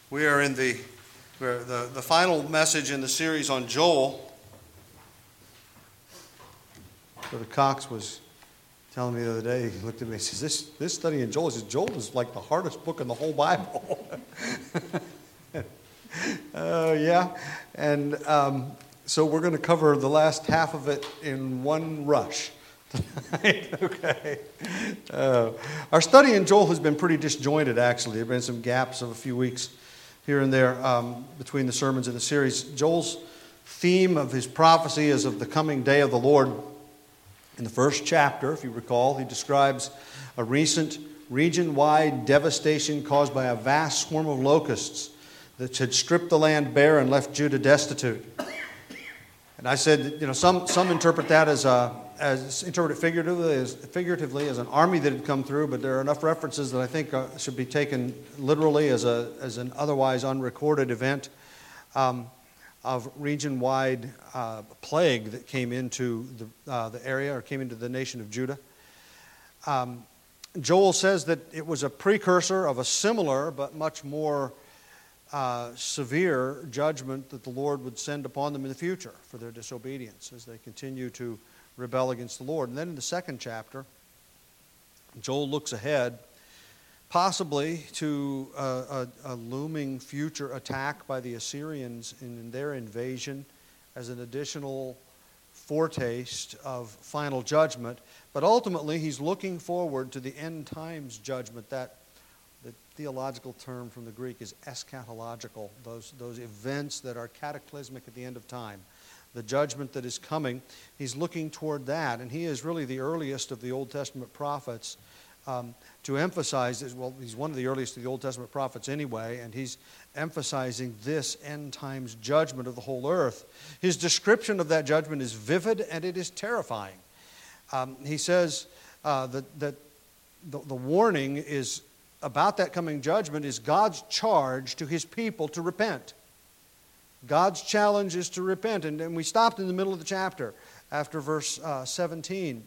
We are in the final message in the series on Joel. Brother Cox was telling me the other day, he looked at me and says, this study in Joel, he says, Joel is like the hardest book in the whole Bible. Yeah, and so we're going to cover the last half of it in one rush tonight. Okay. Our study in Joel has been pretty disjointed, actually. There have been some gaps of a few weeks here and there between the sermons in the series. Joel's theme of his prophecy is of the coming day of the Lord. In the first chapter, if you recall, he describes a recent region-wide devastation caused by a vast swarm of locusts that had stripped the land bare and left Judah destitute. And I said, some interpret that as interpret it figuratively as an army that had come through, but there are enough references that I think should be taken literally as an otherwise unrecorded event of region-wide plague that came into the area or came into the nation of Judah. Joel says that it was a precursor of a similar but much more severe judgment that the Lord would send upon them in the future for their disobedience as they continue to rebel against the Lord. And then in the second chapter, Joel looks ahead, possibly to a looming future attack by the Assyrians in their invasion as an additional foretaste of final judgment. But ultimately, he's looking forward to the end times judgment. That the theological term from the Greek is eschatological, those events that are cataclysmic at the end of time. The judgment that is coming, he's looking toward that. And he is really the earliest of the Old Testament prophets to emphasize this. Well, he's one of the earliest of the Old Testament prophets anyway, and he's emphasizing this end times judgment of the whole earth. His description of that judgment is vivid and it is terrifying. He says that the warning is about that coming judgment is God's charge to his people to repent. God's challenge is to repent. And we stopped in the middle of the chapter after verse 17.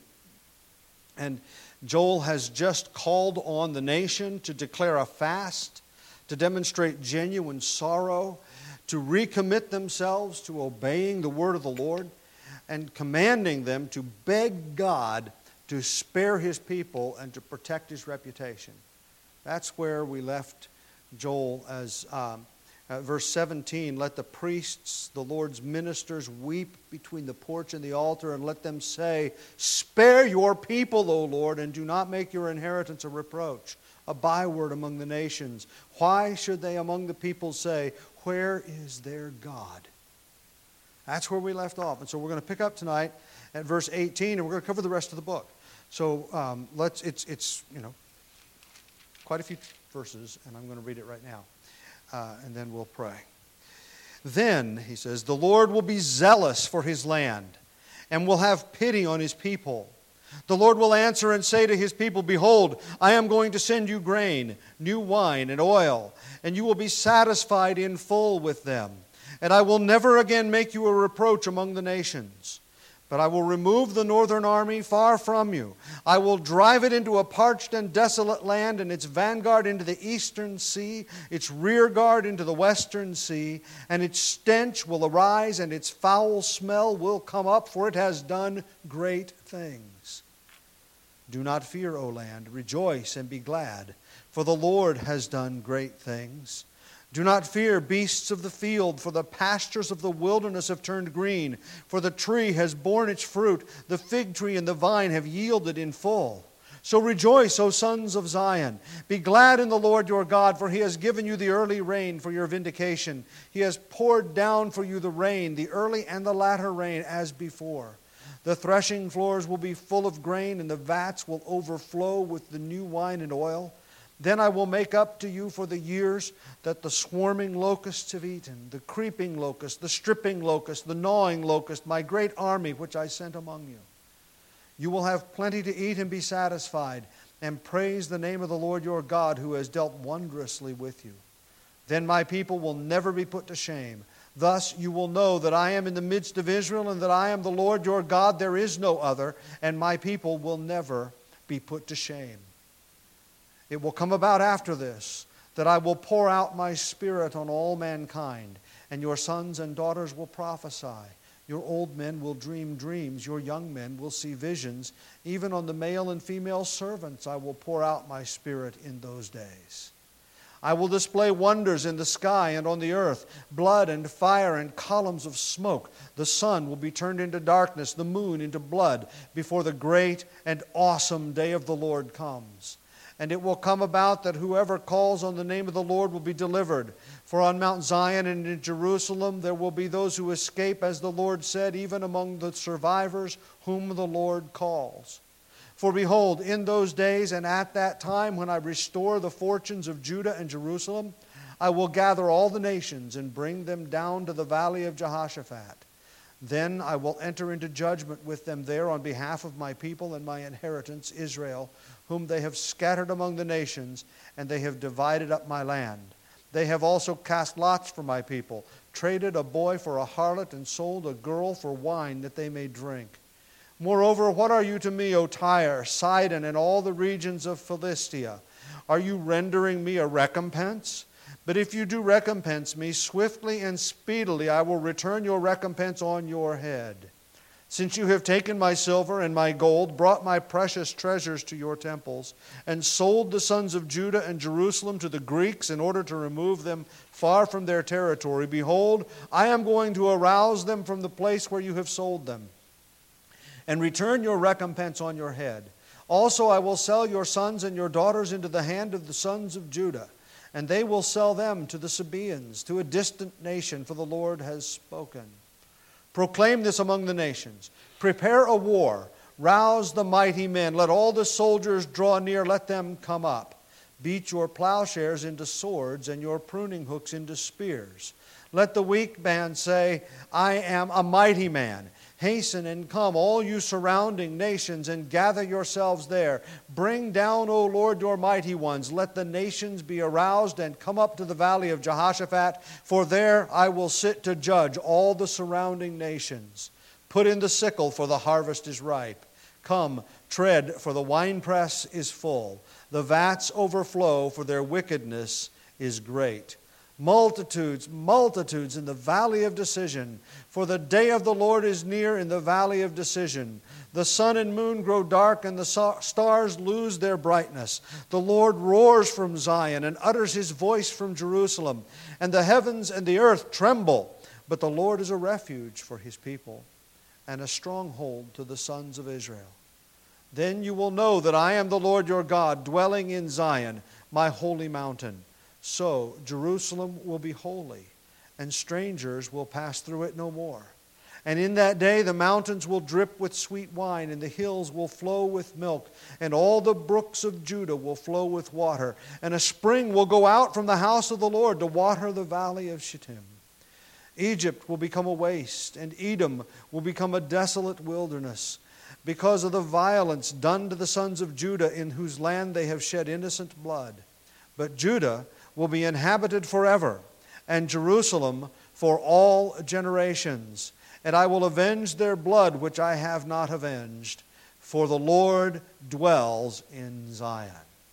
And Joel has just called on the nation to declare a fast, to demonstrate genuine sorrow, to recommit themselves to obeying the word of the Lord, and commanding them to beg God to spare his people and to protect his reputation. That's where we left Joel as verse 17, let the priests, the Lord's ministers, weep between the porch and the altar, and let them say, spare your people, O Lord, and do not make your inheritance a reproach, a byword among the nations. Why should they among the people say, where is their God? That's where we left off. And so we're going to pick up tonight at verse 18, and we're going to cover the rest of the book. So it's quite a few verses, and I'm going to read it right now. And then we'll pray. Then, he says, the Lord will be zealous for his land and will have pity on his people. The Lord will answer and say to his people, behold, I am going to send you grain, new wine, and oil, and you will be satisfied in full with them. And I will never again make you a reproach among the nations. But I will remove the northern army far from you. I will drive it into a parched and desolate land, and its vanguard into the eastern sea, its rear guard into the western sea, and its stench will arise, and its foul smell will come up, for it has done great things. Do not fear, O land, rejoice and be glad, for the Lord has done great things. Do not fear, beasts of the field, for the pastures of the wilderness have turned green, for the tree has borne its fruit, the fig tree and the vine have yielded in full. So rejoice, O sons of Zion. Be glad in the Lord your God, for he has given you the early rain for your vindication. He has poured down for you the rain, the early and the latter rain, as before. The threshing floors will be full of grain, and the vats will overflow with the new wine and oil. Then I will make up to you for the years that the swarming locusts have eaten, the creeping locust, the stripping locust, the gnawing locust, my great army which I sent among you. You will have plenty to eat and be satisfied, and praise the name of the Lord your God, who has dealt wondrously with you. Then my people will never be put to shame. Thus you will know that I am in the midst of Israel, and that I am the Lord your God, there is no other, and my people will never be put to shame. It will come about after this that I will pour out my Spirit on all mankind, and your sons and daughters will prophesy. Your old men will dream dreams. Your young men will see visions. Even on the male and female servants I will pour out my Spirit in those days. I will display wonders in the sky and on the earth, blood and fire and columns of smoke. The sun will be turned into darkness, the moon into blood, before the great and awesome day of the Lord comes. And it will come about that whoever calls on the name of the Lord will be delivered. For on Mount Zion and in Jerusalem there will be those who escape, as the Lord said, even among the survivors whom the Lord calls. For behold, in those days and at that time, when I restore the fortunes of Judah and Jerusalem, I will gather all the nations and bring them down to the valley of Jehoshaphat. Then I will enter into judgment with them there on behalf of my people and my inheritance, Israel, whom they have scattered among the nations, and they have divided up my land. They have also cast lots for my people, traded a boy for a harlot, and sold a girl for wine that they may drink. Moreover, what are you to me, O Tyre, Sidon, and all the regions of Philistia? Are you rendering me a recompense? But if you do recompense me, swiftly and speedily I will return your recompense on your head. Since you have taken my silver and my gold, brought my precious treasures to your temples, and sold the sons of Judah and Jerusalem to the Greeks in order to remove them far from their territory, behold, I am going to arouse them from the place where you have sold them, and return your recompense on your head. Also I will sell your sons and your daughters into the hand of the sons of Judah, and they will sell them to the Sabaeans, to a distant nation, for the Lord has spoken. Proclaim this among the nations. Prepare a war. Rouse the mighty men. Let all the soldiers draw near. Let them come up. Beat your plowshares into swords and your pruning hooks into spears. Let the weak man say, I am a mighty man. Hasten and come, all you surrounding nations, and gather yourselves there. Bring down, O Lord, your mighty ones. Let the nations be aroused and come up to the valley of Jehoshaphat, for there I will sit to judge all the surrounding nations. Put in the sickle, for the harvest is ripe. Come, tread, for the winepress is full. The vats overflow, for their wickedness is great. Multitudes, multitudes in the valley of decision. For the day of the Lord is near in the valley of decision. The sun and moon grow dark, and the stars lose their brightness. The Lord roars from Zion and utters his voice from Jerusalem. And the heavens and the earth tremble. But the Lord is a refuge for his people, and a stronghold to the sons of Israel. Then you will know that I am the Lord your God, dwelling in Zion, my holy mountain. So Jerusalem will be holy, and strangers will pass through it no more. And in that day the mountains will drip with sweet wine, and the hills will flow with milk, and all the brooks of Judah will flow with water. And a spring will go out from the house of the Lord to water the valley of Shittim. Egypt will become a waste, and Edom will become a desolate wilderness, because of the violence done to the sons of Judah, in whose land they have shed innocent blood. But Judah will be inhabited forever, and Jerusalem for all generations. And I will avenge their blood which I have not avenged, for the Lord dwells in Zion.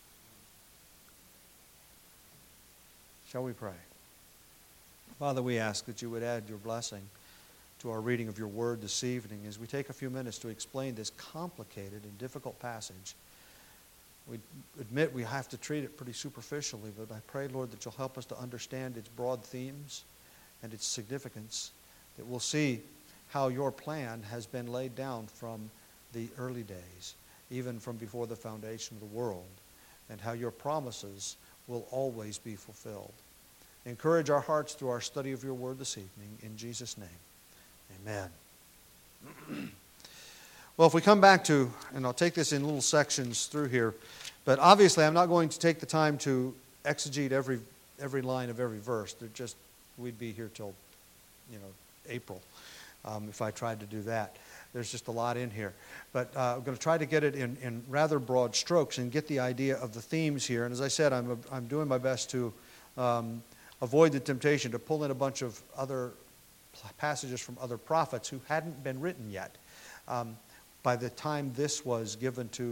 Shall we pray? Father, we ask that you would add your blessing to our reading of your word this evening as we take a few minutes to explain this complicated and difficult passage. We admit we have to treat it pretty superficially, but I pray, Lord, that you'll help us to understand its broad themes and its significance, that we'll see how your plan has been laid down from the early days, even from before the foundation of the world, and how your promises will always be fulfilled. Encourage our hearts through our study of your word this evening. In Jesus' name, amen. Well, if we come back to, and I'll take this in little sections through here, but obviously I'm not going to take the time to exegete every line of every verse. We'd be here till, April if I tried to do that. There's just a lot in here. But I'm going to try to get it in rather broad strokes and get the idea of the themes here. And as I said, I'm doing my best to avoid the temptation to pull in a bunch of other passages from other prophets who hadn't been written yet. By the time this was given to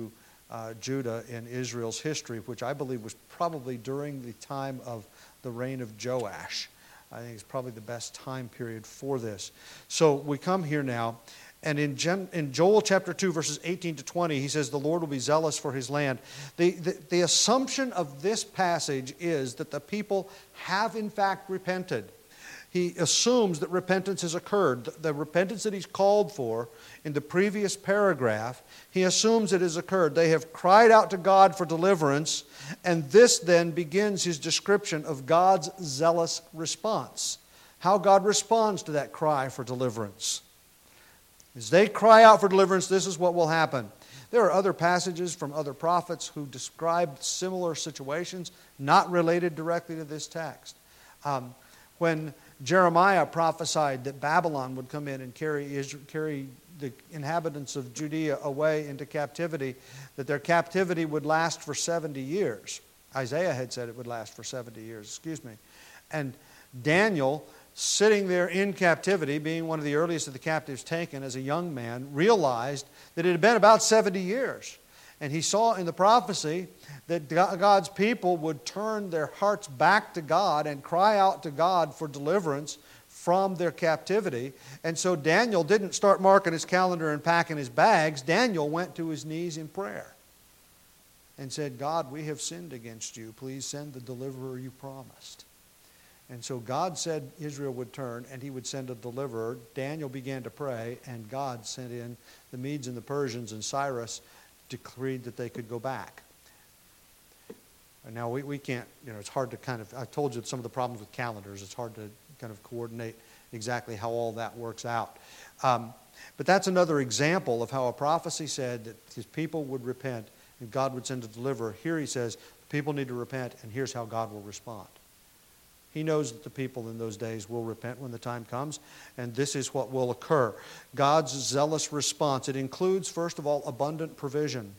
Judah in Israel's history, which I believe was probably during the time of the reign of Joash. I think it's probably the best time period for this. So we come here now, and in Joel chapter 2, verses 18 to 20, he says, the Lord will be zealous for his land. The assumption of this passage is that the people have in fact repented. He assumes that repentance has occurred. The repentance that he's called for in the previous paragraph, he assumes it has occurred. They have cried out to God for deliverance, and this then begins his description of God's zealous response. How God responds to that cry for deliverance. As they cry out for deliverance, this is what will happen. There are other passages from other prophets who described similar situations, not related directly to this text. When Jeremiah prophesied that Babylon would come in and carry the inhabitants of Judea away into captivity, that their captivity would last for 70 years. Isaiah had said it would last for 70 years, And Daniel, sitting there in captivity, being one of the earliest of the captives taken as a young man, realized that it had been about 70 years. And he saw in the prophecy that God's people would turn their hearts back to God and cry out to God for deliverance from their captivity. And so Daniel didn't start marking his calendar and packing his bags. Daniel went to his knees in prayer and said, God, we have sinned against you. Please send the deliverer you promised. And so God said Israel would turn and he would send a deliverer. Daniel began to pray, and God sent in the Medes and the Persians, and Cyrus decreed that they could go back. And now we can't, it's hard to I told you some of the problems with calendars. It's hard to kind of coordinate exactly how all that works out. But that's another example of how a prophecy said that his people would repent and God would send a deliverer. Here he says, people need to repent, and here's how God will respond. He knows that the people in those days will repent when the time comes, and this is what will occur. God's zealous response. It includes, first of all, abundant provision.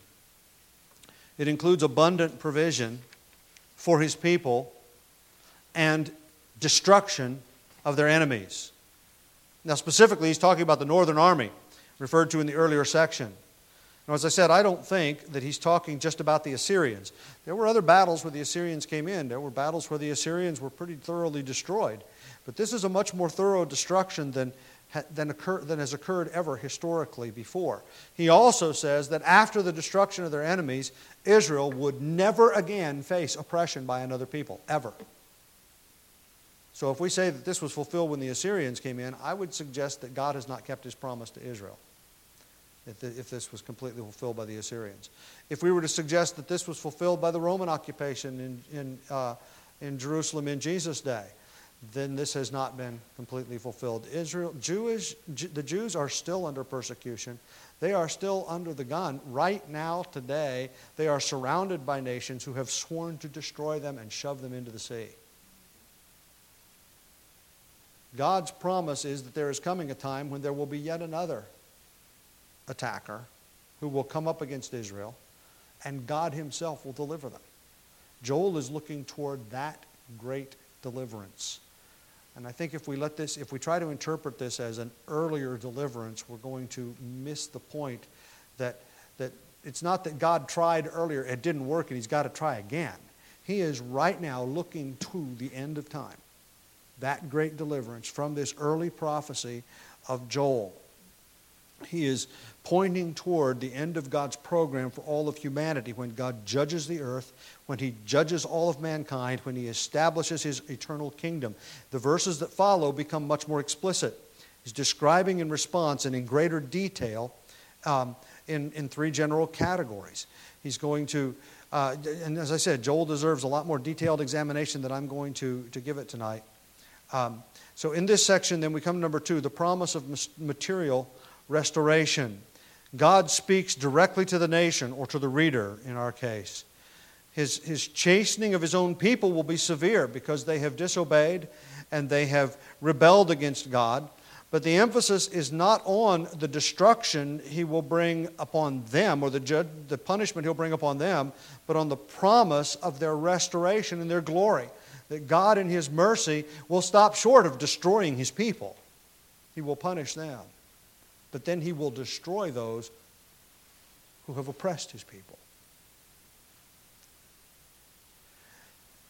It includes abundant provision for his people and destruction of their enemies. Now, specifically, he's talking about the northern army, referred to in the earlier section. Now, as I said, I don't think that he's talking just about the Assyrians. There were other battles where the Assyrians came in. There were battles where the Assyrians were pretty thoroughly destroyed. But this is a much more thorough destruction than has occurred ever historically before. He also says that after the destruction of their enemies, Israel would never again face oppression by another people, ever. So if we say that this was fulfilled when the Assyrians came in, I would suggest that God has not kept his promise to Israel, if this was completely fulfilled by the Assyrians. If we were to suggest that this was fulfilled by the Roman occupation in Jerusalem in Jesus' day, then this has not been completely fulfilled. The Jews are still under persecution. They are still under the gun. Right now, today, they are surrounded by nations who have sworn to destroy them and shove them into the sea. God's promise is that there is coming a time when there will be yet another attacker who will come up against Israel, and God himself will deliver them. Joel is looking toward that great deliverance. And I think if we try to interpret this as an earlier deliverance, we're going to miss the point that it's not that God tried earlier, it didn't work, and he's got to try again. He is right now looking to the end of time. That great deliverance from this early prophecy of Joel. He is pointing toward the end of God's program for all of humanity, when God judges the earth, when he judges all of mankind, when he establishes his eternal kingdom. The verses that follow become much more explicit. He's describing in response and in greater detail in three general categories. He's going to, and as I said, Joel deserves a lot more detailed examination than I'm going to give it tonight. So in this section, then we come to number 2, the promise of material restoration. God speaks directly to the nation, or to the reader in our case. His chastening of his own people will be severe because they have disobeyed and they have rebelled against God. But the emphasis is not on the destruction he will bring upon them, or the punishment he'll bring upon them, but on the promise of their restoration and their glory. That God in his mercy will stop short of destroying his people. He will punish them. But then he will destroy those who have oppressed his people.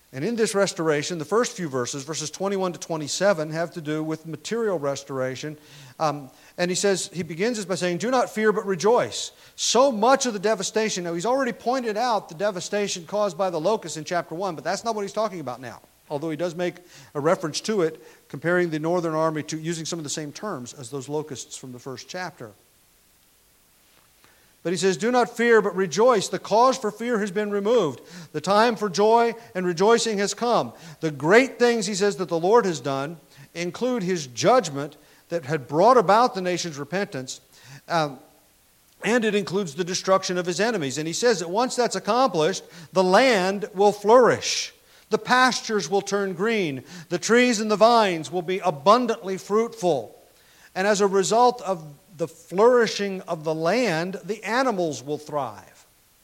And in this restoration, the first few verses, verses 21 to 27, have to do with material restoration. And he begins this by saying, "Do not fear, but rejoice." So much of the devastation, now he's already pointed out the devastation caused by the locusts in chapter 1, but that's not what he's talking about now. Although he does make a reference to it, comparing the northern army to using some of the same terms as those locusts from the first chapter. But he says, "Do not fear, but rejoice. The cause for fear has been removed. The time for joy and rejoicing has come." The great things, he says, that the Lord has done include his judgment that had brought about the nation's repentance, and it includes the destruction of his enemies. And he says that once that's accomplished, the land will flourish. The pastures will turn green. The trees and the vines will be abundantly fruitful. And as a result of the flourishing of the land, the animals will thrive.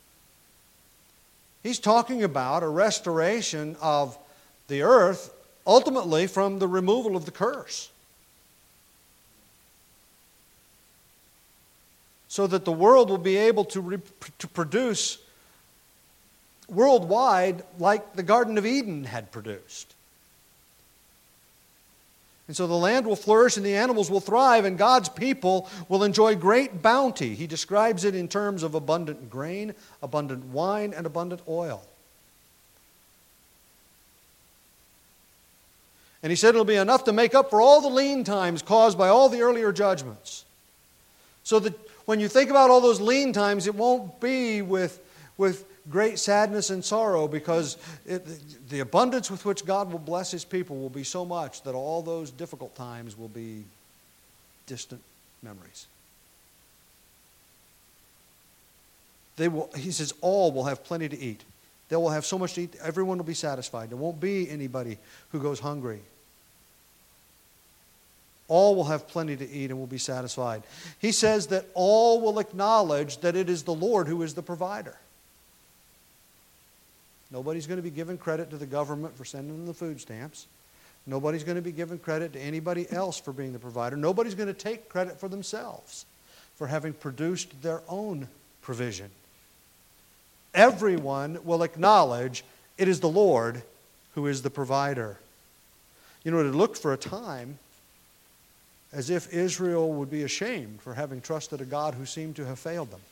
He's talking about a restoration of the earth, ultimately from the removal of the curse. So that the world will be able to produce worldwide like the Garden of Eden had produced. And so the land will flourish and the animals will thrive and God's people will enjoy great bounty. He describes it in terms of abundant grain, abundant wine, and abundant oil. And he said it'll be enough to make up for all the lean times caused by all the earlier judgments. So that when you think about all those lean times, it won't be with great sadness and sorrow, because the abundance with which God will bless his people will be so much that all those difficult times will be distant memories. He says all will have plenty to eat. They will have so much to eat, everyone will be satisfied. There won't be anybody who goes hungry. All will have plenty to eat and will be satisfied. He says that all will acknowledge that it is the Lord who is the provider. Nobody's going to be giving credit to the government for sending them the food stamps. Nobody's going to be giving credit to anybody else for being the provider. Nobody's going to take credit for themselves for having produced their own provision. Everyone will acknowledge it is the Lord who is the provider. You know, it looked for a time as if Israel would be ashamed for having trusted a God who seemed to have failed them.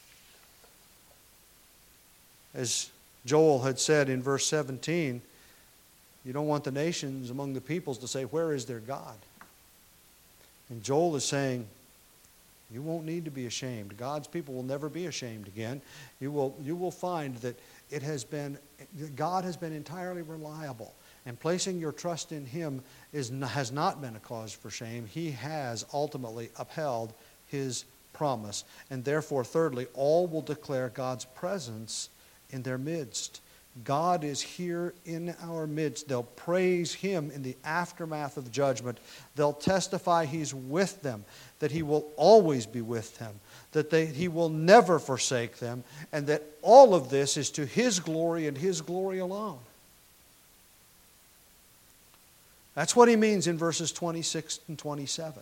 As Joel had said in verse 17, you don't want the nations among the peoples to say, "Where is their God?" And Joel is saying, you won't need to be ashamed. God's people will never be ashamed again. You will find that God has been entirely reliable. And placing your trust in him has not been a cause for shame. He has ultimately upheld his promise. And therefore, thirdly, all will declare God's presence in their midst. God is here in our midst. They'll praise him in the aftermath of judgment. They'll testify he's with them, that he will always be with them, that he will never forsake them, and that all of this is to his glory and his glory alone. That's what he means in verses 26 and 27.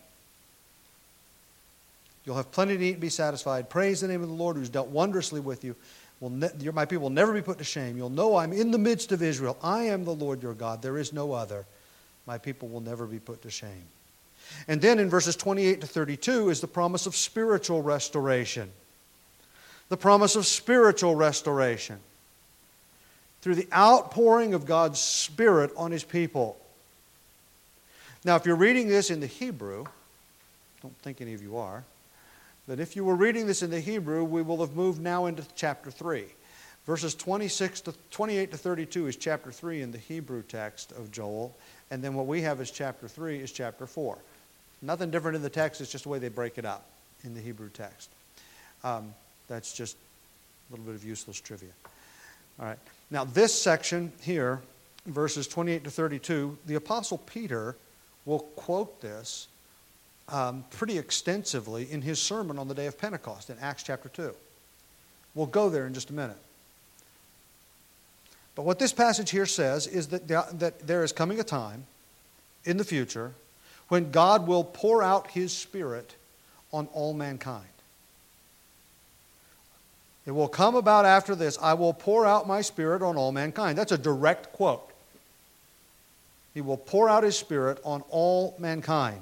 You'll have plenty to eat and be satisfied. Praise the name of the Lord who's dealt wondrously with you. My people will never be put to shame. You'll know I'm in the midst of Israel. I am the Lord your God. There is no other. My people will never be put to shame. And then in verses 28 to 32 is the promise of spiritual restoration. The promise of spiritual restoration. Through the outpouring of God's Spirit on his people. Now, if you're reading this in the Hebrew, don't think any of you are, but if you were reading this in the Hebrew, we will have moved now into chapter 3. Verses 28 to 32 is chapter 3 in the Hebrew text of Joel, and then what we have as chapter 3 is chapter 4. Nothing different in the text, it's just the way they break it up in the Hebrew text. That's just a little bit of useless trivia. All right. Now, this section here, verses 28 to 32, the Apostle Peter will quote this pretty extensively in his sermon on the day of Pentecost in Acts chapter 2. We'll go there in just a minute. But what this passage here says is that there is coming a time in the future when God will pour out his Spirit on all mankind. It will come about after this, I will pour out my Spirit on all mankind. That's a direct quote. He will pour out His Spirit on all mankind.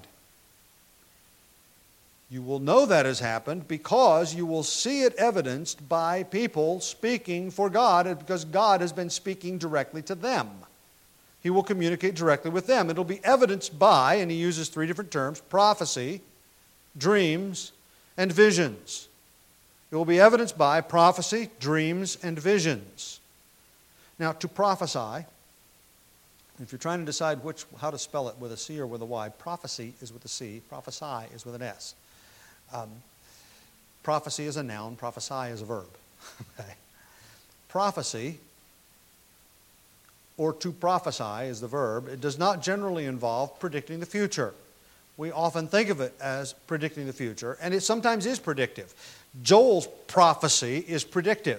You will know that has happened because you will see it evidenced by people speaking for God, because God has been speaking directly to them. He will communicate directly with them. It'll be evidenced by, and he uses three different terms, prophecy, dreams, and visions. It will be evidenced by prophecy, dreams, and visions. Now, to prophesy, if you're trying to decide how to spell it with a C or with a Y, prophecy is with a C, prophesy is with an S. Prophecy is a noun, prophesy is a verb. Okay. Prophecy, or to prophesy is the verb. It does not generally involve predicting the future. We often think of it as predicting the future, and it sometimes is predictive. Joel's prophecy is predictive.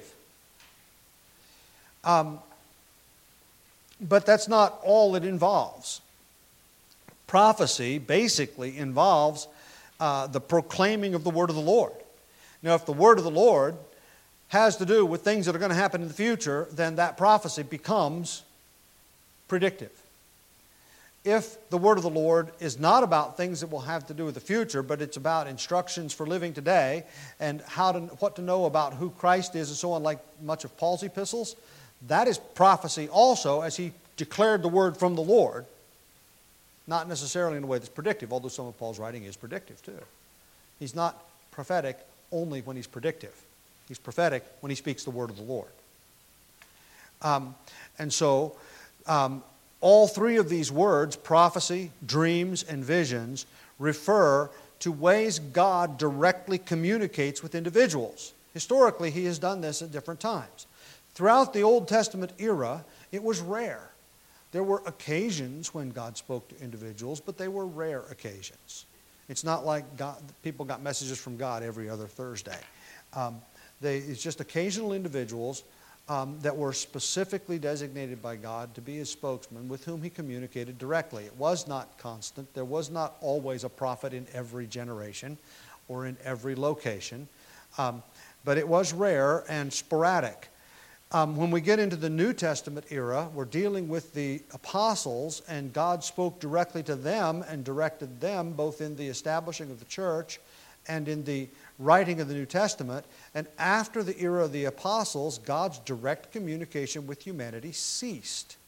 But that's not all it involves. Prophecy basically involves the proclaiming of the word of the Lord. Now, if the word of the Lord has to do with things that are going to happen in the future, then that prophecy becomes predictive. If the word of the Lord is not about things that will have to do with the future, but it's about instructions for living today and what to know about who Christ is and so on, like much of Paul's epistles, that is prophecy also, as he declared the word from the Lord, not necessarily in a way that's predictive, although some of Paul's writing is predictive too. He's not prophetic only when he's predictive. He's prophetic when he speaks the word of the Lord. All three of these words, prophecy, dreams, and visions, refer to ways God directly communicates with individuals. Historically, he has done this at different times. Throughout the Old Testament era, it was rare. There were occasions when God spoke to individuals, but they were rare occasions. It's not like people got messages from God every other Thursday. It's just occasional individuals that were specifically designated by God to be His spokesman with whom He communicated directly. It was not constant. There was not always a prophet in every generation or in every location. But it was rare and sporadic. When we get into the New Testament era, we're dealing with the apostles, and God spoke directly to them and directed them both in the establishing of the church and in the writing of the New Testament. And after the era of the apostles, God's direct communication with humanity ceased.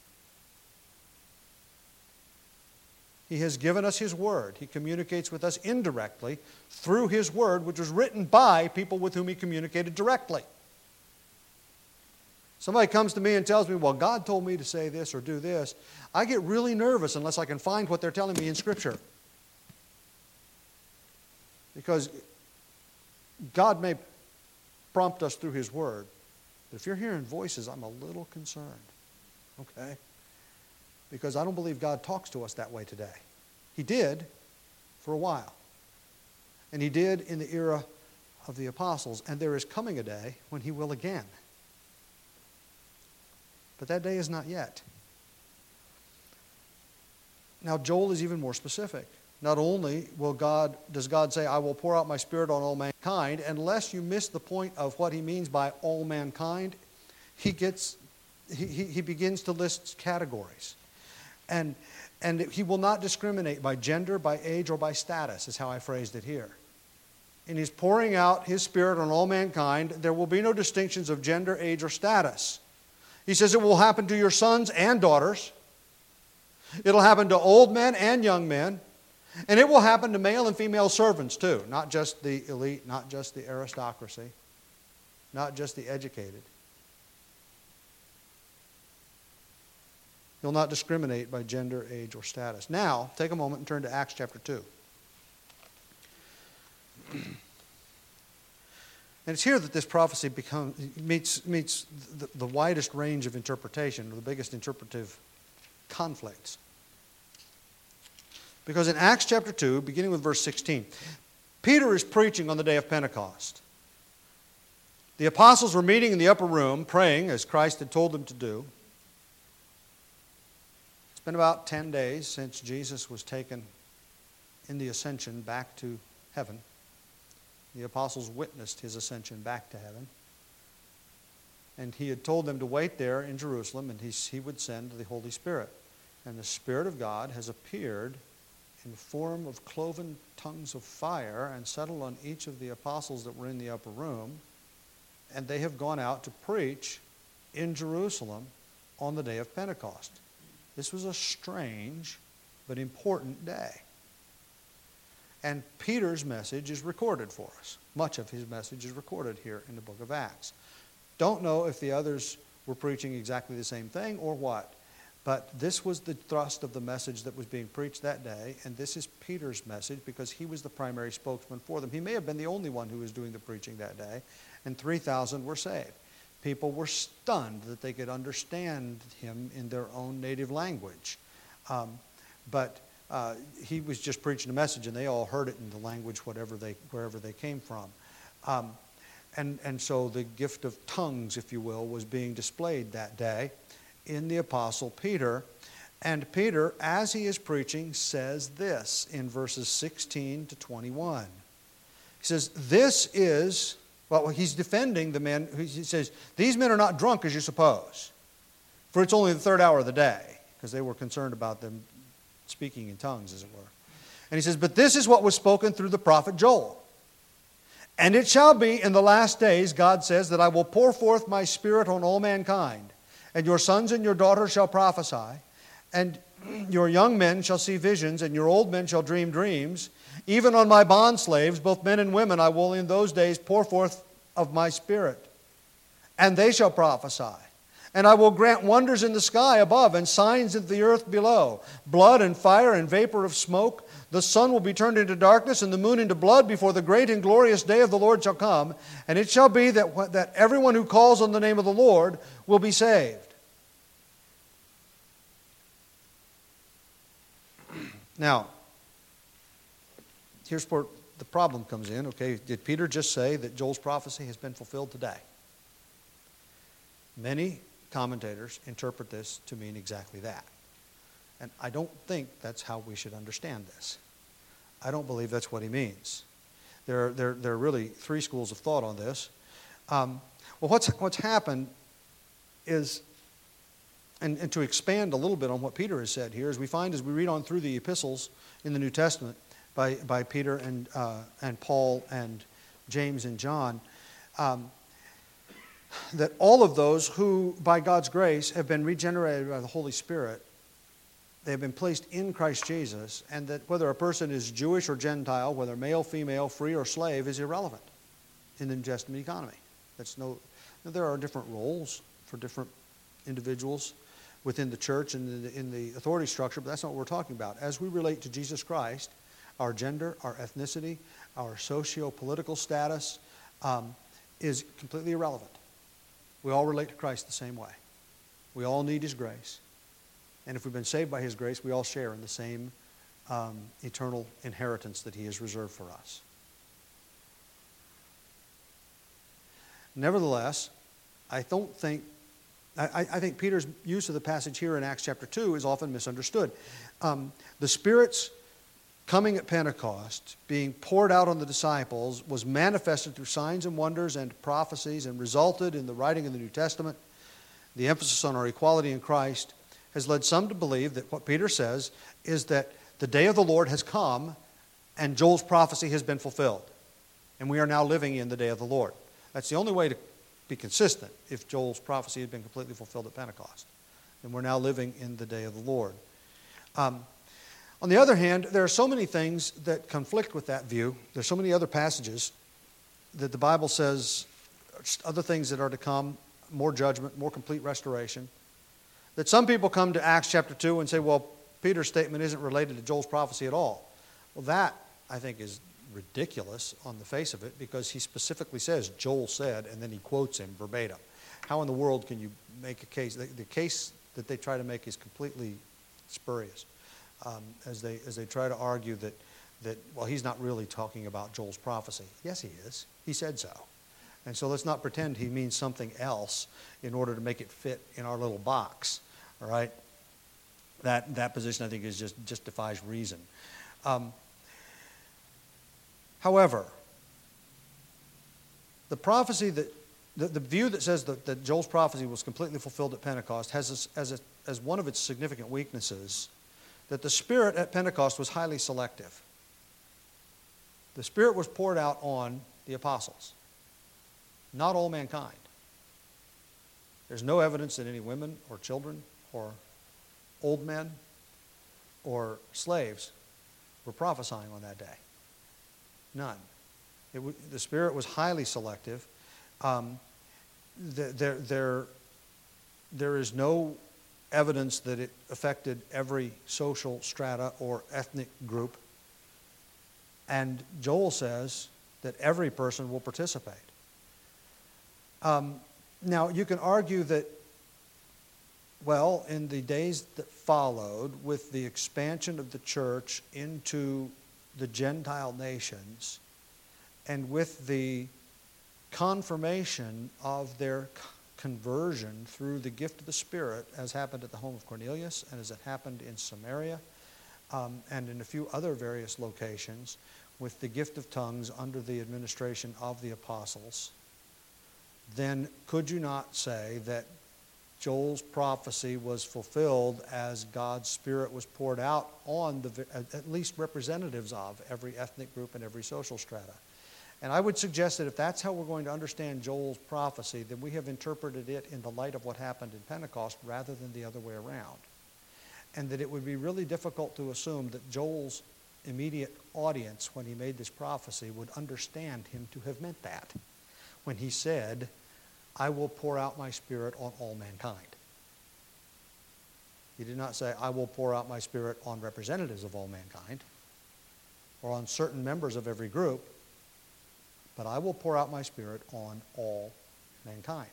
He has given us His Word. He communicates with us indirectly through His Word, which was written by people with whom He communicated directly. Somebody comes to me and tells me, well, God told me to say this or do this. I get really nervous unless I can find what they're telling me in Scripture. Because God may prompt us through His Word. But if you're hearing voices, I'm a little concerned. Okay? Because I don't believe God talks to us that way today. He did for a while. And He did in the era of the apostles. And there is coming a day when He will again. But that day is not yet. Now, Joel is even more specific. Not only does God say, I will pour out my Spirit on all mankind, unless you miss the point of what He means by all mankind, he begins to list categories. And He will not discriminate by gender, by age, or by status, is how I phrased it here. In His pouring out His Spirit on all mankind, there will be no distinctions of gender, age, or status. He says it will happen to your sons and daughters. It'll happen to old men and young men. And it will happen to male and female servants too. Not just the elite, not just the aristocracy, not just the educated. He'll not discriminate by gender, age, or status. Now, take a moment and turn to Acts chapter 2. And it's here that this prophecy meets the widest range of interpretation, or the biggest interpretive conflicts. Because in Acts chapter 2, beginning with verse 16, Peter is preaching on the day of Pentecost. The apostles were meeting in the upper room, praying as Christ had told them to do. It's been about 10 days since Jesus was taken in the ascension back to heaven. The apostles witnessed His ascension back to heaven. And he had told them to wait there in Jerusalem, and he would send the Holy Spirit. And the Spirit of God has appeared in the form of cloven tongues of fire and settled on each of the apostles that were in the upper room. And they have gone out to preach in Jerusalem on the day of Pentecost. This was a strange but important day. And Peter's message is recorded for us. Much of his message is recorded here in the book of Acts. Don't know if the others were preaching exactly the same thing or what, but this was the thrust of the message that was being preached that day, and this is Peter's message because he was the primary spokesman for them. He may have been the only one who was doing the preaching that day, and 3,000 were saved. People were stunned that they could understand him in their own native language. But he was just preaching a message, and they all heard it in the language wherever they came from. And so the gift of tongues, if you will, was being displayed that day in the Apostle Peter. And Peter, as he is preaching, says this in verses 16 to 21. He says, this is, well, he's defending the men. He says, these men are not drunk as you suppose, for it's only the third hour of the day, because they were concerned about them speaking in tongues, as it were. And he says, but this is what was spoken through the prophet Joel. And it shall be in the last days, God says, that I will pour forth my Spirit on all mankind, and your sons and your daughters shall prophesy, and your young men shall see visions, and your old men shall dream dreams. Even on my bondslaves, both men and women, I will in those days pour forth of my Spirit, and they shall prophesy. And I will grant wonders in the sky above and signs in the earth below, blood and fire and vapor of smoke. The sun will be turned into darkness and the moon into blood before the great and glorious day of the Lord shall come. And it shall be that everyone who calls on the name of the Lord will be saved. Now, here's where the problem comes in. Okay, did Peter just say that Joel's prophecy has been fulfilled today? Many commentators interpret this to mean exactly that. And I don't think that's how we should understand this. I don't believe that's what he means. There are really three schools of thought on this. Well, what's happened is, and to expand a little bit on what Peter has said here, is we find as we read on through the epistles in the New Testament by Peter and Paul and James and John, that all of those who, by God's grace, have been regenerated by the Holy Spirit, they have been placed in Christ Jesus, and that whether a person is Jewish or Gentile, whether male, female, free or slave, is irrelevant in the New Testament economy. There are different roles for different individuals within the church and in the authority structure, but that's not what we're talking about. As we relate to Jesus Christ, our gender, our ethnicity, our socio-political status is completely irrelevant. We all relate to Christ the same way. We all need His grace. And if we've been saved by His grace, we all share in the same eternal inheritance that He has reserved for us. Nevertheless, I think Peter's use of the passage here in Acts chapter 2 is often misunderstood. The Spirit's coming at Pentecost, being poured out on the disciples, was manifested through signs and wonders and prophecies and resulted in the writing of the New Testament. The emphasis on our equality in Christ has led some to believe that what Peter says is that the day of the Lord has come and Joel's prophecy has been fulfilled. And we are now living in the day of the Lord. That's the only way to be consistent if Joel's prophecy had been completely fulfilled at Pentecost. And we're now living in the day of the Lord. On the other hand, there are so many things that conflict with that view. There's so many other passages that the Bible says, other things that are to come, more judgment, more complete restoration, that some people come to Acts chapter 2 and say, well, Peter's statement isn't related to Joel's prophecy at all. Well, that, I think, is ridiculous on the face of it because he specifically says, Joel said, and then he quotes him verbatim. How in the world can you make a case? The case that they try to make is completely spurious. As they try to argue that well, he's not really talking about Joel's prophecy. Yes, he is. He said so. And so let's not pretend he means something else in order to make it fit in our little box. All right? That position, I think, is just defies reason. However, the prophecy that The view that says that Joel's prophecy was completely fulfilled at Pentecost has as one of its significant weaknesses that the Spirit at Pentecost was highly selective. The Spirit was poured out on the apostles, not all mankind. There's no evidence that any women or children or old men or slaves were prophesying on that day. None. The Spirit was highly selective. There is no evidence that it affected every social strata or ethnic group. And Joel says that every person will participate. Now, you can argue that, well, in the days that followed, with the expansion of the church into the Gentile nations, and with the confirmation of their conversion through the gift of the Spirit, as happened at the home of Cornelius and as it happened in Samaria and in a few other various locations, with the gift of tongues under the administration of the apostles, then could you not say that Joel's prophecy was fulfilled as God's Spirit was poured out on at least representatives of every ethnic group and every social strata? And I would suggest that if that's how we're going to understand Joel's prophecy, then we have interpreted it in the light of what happened in Pentecost rather than the other way around. And that it would be really difficult to assume that Joel's immediate audience, when he made this prophecy, would understand him to have meant that when he said, I will pour out my Spirit on all mankind. He did not say, I will pour out my Spirit on representatives of all mankind or on certain members of every group, but I will pour out my Spirit on all mankind.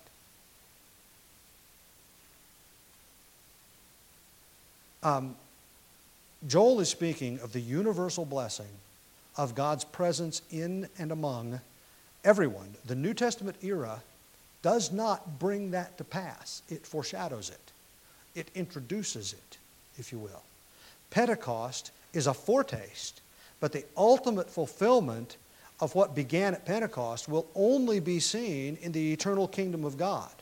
Joel is speaking of the universal blessing of God's presence in and among everyone. The New Testament era does not bring that to pass. It foreshadows it. It introduces it, if you will. Pentecost is a foretaste, but the ultimate fulfillment of what began at Pentecost will only be seen in the eternal kingdom of God.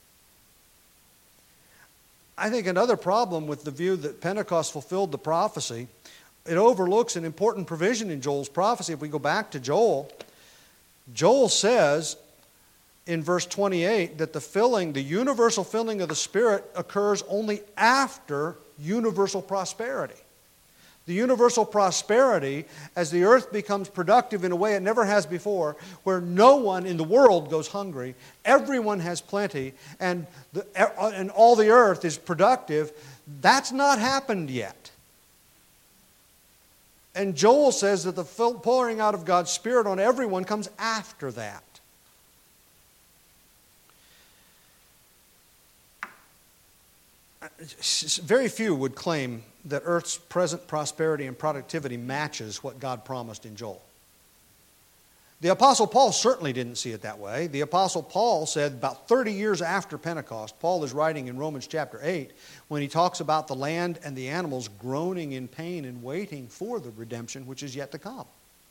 I think another problem with the view that Pentecost fulfilled the prophecy, it overlooks an important provision in Joel's prophecy. If we go back to Joel, Joel says in verse 28 that the universal filling of the Spirit occurs only after universal prosperity. The universal prosperity as the earth becomes productive in a way it never has before, where no one in the world goes hungry, everyone has plenty, and all the earth is productive. That's not happened yet. And Joel says that the pouring out of God's Spirit on everyone comes after that. Very few would claim that earth's present prosperity and productivity matches what God promised in Joel. The Apostle Paul certainly didn't see it that way. The Apostle Paul said about 30 years after Pentecost, Paul is writing in Romans chapter 8, when he talks about the land and the animals groaning in pain and waiting for the redemption which is yet to come.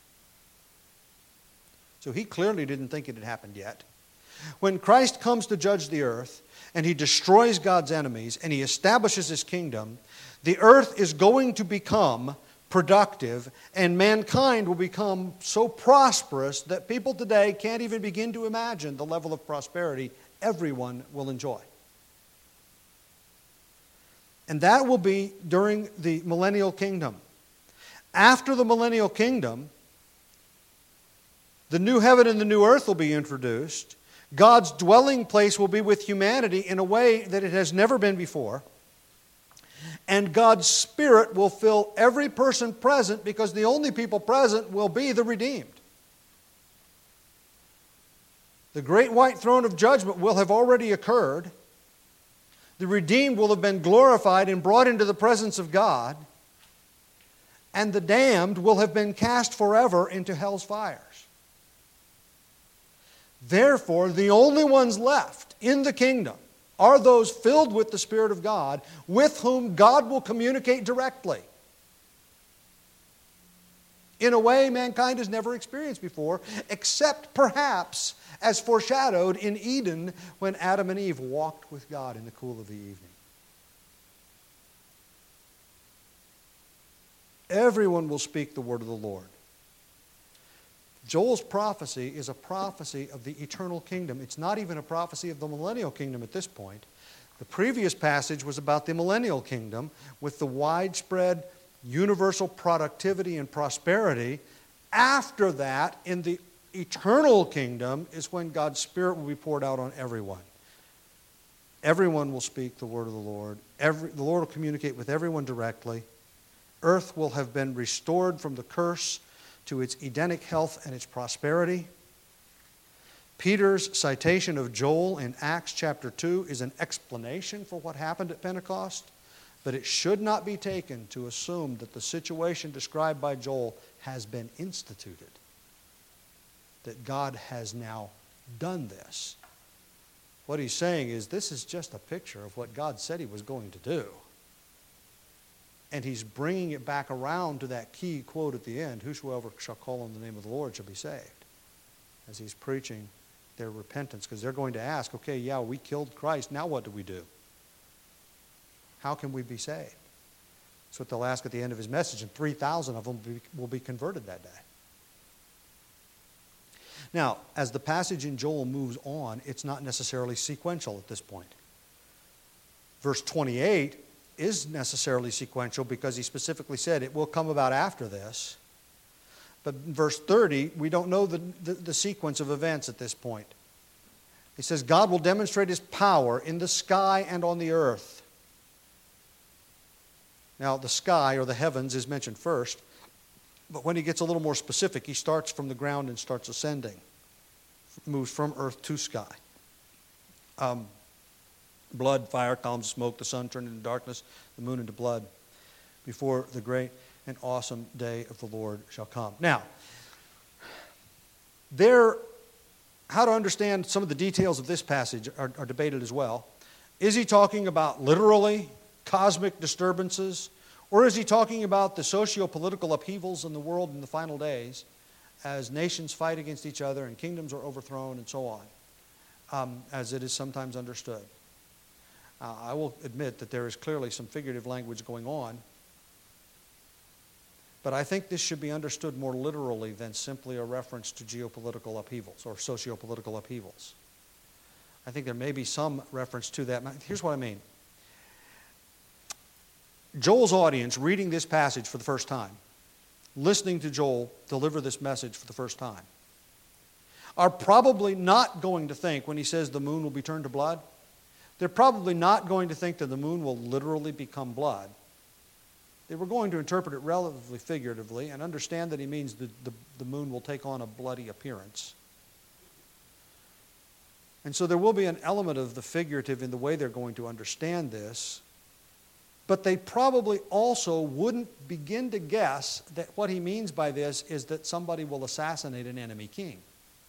So he clearly didn't think it had happened yet. When Christ comes to judge the earth, and he destroys God's enemies, and he establishes his kingdom, the earth is going to become productive, and mankind will become so prosperous that people today can't even begin to imagine the level of prosperity everyone will enjoy. And that will be during the millennial kingdom. After the millennial kingdom, the new heaven and the new earth will be introduced. God's dwelling place will be with humanity in a way that it has never been before. And God's Spirit will fill every person present, because the only people present will be the redeemed. The great white throne of judgment will have already occurred. The redeemed will have been glorified and brought into the presence of God. And the damned will have been cast forever into hell's fires. Therefore, the only ones left in the kingdom are those filled with the Spirit of God, with whom God will communicate directly. in a way mankind has never experienced before, except perhaps as foreshadowed in Eden when Adam and Eve walked with God in the cool of the evening. Everyone will speak the word of the Lord. Joel's prophecy is a prophecy of the eternal kingdom. It's not even a prophecy of the millennial kingdom at this point. The previous passage was about the millennial kingdom with the widespread universal productivity and prosperity. After that, in the eternal kingdom, is when God's Spirit will be poured out on everyone. Everyone will speak the word of the Lord. The Lord will communicate with everyone directly. Earth will have been restored from the curse to its Edenic health and its prosperity. Peter's citation of Joel in Acts chapter 2 is an explanation for what happened at Pentecost, but it should not be taken to assume that the situation described by Joel has been instituted, that God has now done this. What he's saying is this is just a picture of what God said he was going to do. And he's bringing it back around to that key quote at the end, whosoever shall call on the name of the Lord shall be saved, as he's preaching their repentance, because they're going to ask, okay, yeah, we killed Christ, now what do we do? How can we be saved? That's what they'll ask at the end of his message, and 3,000 of them will be converted that day. Now, as the passage in Joel moves on, it's not necessarily sequential at this point. Verse 28 is necessarily sequential because he specifically said it will come about after this. But in verse 30, we don't know the sequence of events at this point. He says, God will demonstrate his power in the sky and on the earth. Now, the sky or the heavens is mentioned first, but when he gets a little more specific, he starts from the ground and starts ascending. Moves from earth to sky. Blood, fire, columns of smoke, the sun turned into darkness, the moon into blood, before the great and awesome day of the Lord shall come. Now, how to understand some of the details of this passage are debated as well. Is he talking about literally cosmic disturbances, or is he talking about the socio-political upheavals in the world in the final days as nations fight against each other and kingdoms are overthrown and so on, as it is sometimes understood? I will admit that there is clearly some figurative language going on, but I think this should be understood more literally than simply a reference to geopolitical upheavals or socio-political upheavals. I think there may be some reference to that. Here's what I mean. Joel's audience reading this passage for the first time, listening to Joel deliver this message for the first time, are probably not going to think when he says the moon will be turned to blood, they're probably not going to think that the moon will literally become blood. They were going to interpret it relatively figuratively and understand that he means the moon will take on a bloody appearance. And so there will be an element of the figurative in the way they're going to understand this. But they probably also wouldn't begin to guess that what he means by this is that somebody will assassinate an enemy king.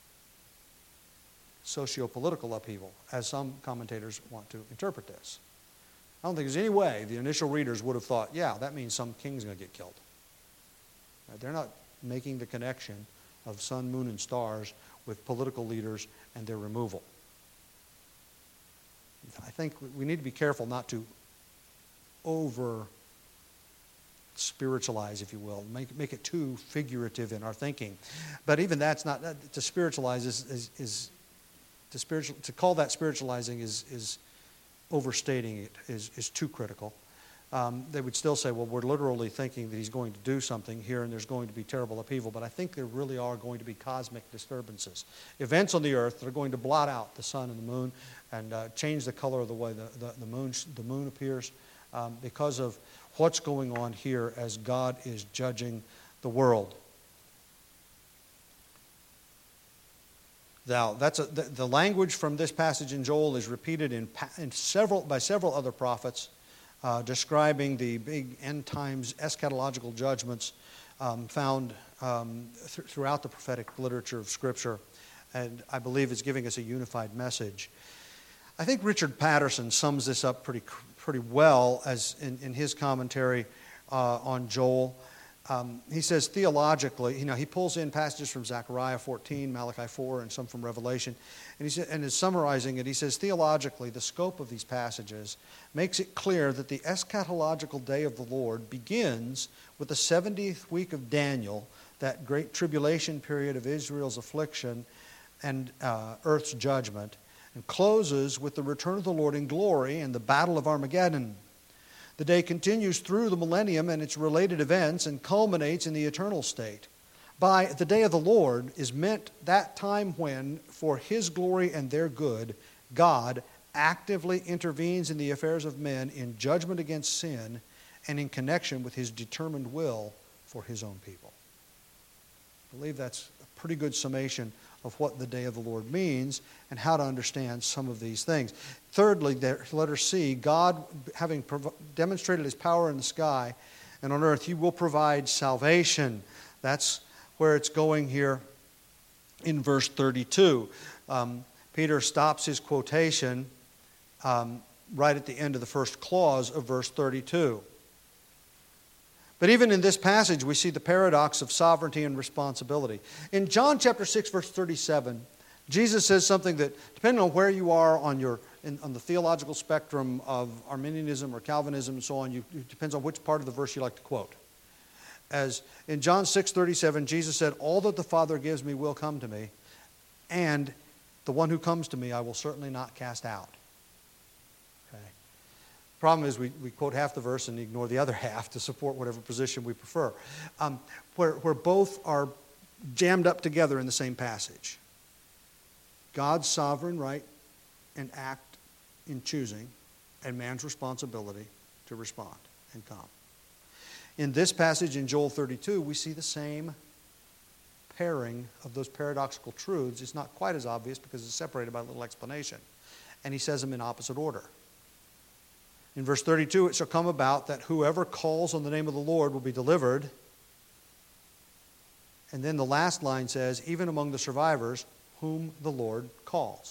Socio-political upheaval, as some commentators want to interpret this. I don't think there's any way the initial readers would have thought, yeah, that means some king's going to get killed. They're not making the connection of sun, moon, and stars with political leaders and their removal. I think we need to be careful not to over-spiritualize, if you will, make it too figurative in our thinking. But even that's not, to spiritualize to call that spiritualizing is overstating it, is too critical. They would still say, well, we're literally thinking that he's going to do something here and there's going to be terrible upheaval, but I think there really are going to be cosmic disturbances. Events on the earth that are going to blot out the sun and the moon and change the color of the way the moon appears because of what's going on here as God is judging the world. Now, the language from this passage in Joel is repeated by several other prophets describing the big end times eschatological judgments found throughout the prophetic literature of Scripture, and I believe it's giving us a unified message. I think Richard Patterson sums this up pretty well as in his commentary on Joel. He says theologically, he pulls in passages from Zechariah 14, Malachi 4, and some from Revelation. And is summarizing it. He says, theologically, the scope of these passages makes it clear that the eschatological day of the Lord begins with the 70th week of Daniel, that great tribulation period of Israel's affliction and earth's judgment, and closes with the return of the Lord in glory and the battle of Armageddon. The day continues through the millennium and its related events and culminates in the eternal state. By the day of the Lord is meant that time when, for His glory and their good, God actively intervenes in the affairs of men in judgment against sin and in connection with His determined will for His own people. I believe that's a pretty good summation of what the day of the Lord means and how to understand some of these things. Thirdly, letter C, God, having demonstrated His power in the sky and on earth, He will provide salvation. That's where it's going here in verse 32. Peter stops his quotation right at the end of the first clause of verse 32. But even in this passage, we see the paradox of sovereignty and responsibility. In John chapter 6, verse 37, Jesus says something that, depending on where you are on the theological spectrum of Arminianism or Calvinism and so on, it depends on which part of the verse you like to quote. As in John 6:37, Jesus said, "All that the Father gives me will come to me, and the one who comes to me I will certainly not cast out." Okay. The problem is we quote half the verse and ignore the other half to support whatever position we prefer. Where both are jammed up together in the same passage. God's sovereign right and act in choosing, and man's responsibility to respond and come. In this passage in Joel 32, we see the same pairing of those paradoxical truths. It's not quite as obvious because it's separated by a little explanation. And he says them in opposite order. In verse 32, it shall come about that whoever calls on the name of the Lord will be delivered. And then the last line says, even among the survivors, whom the Lord calls.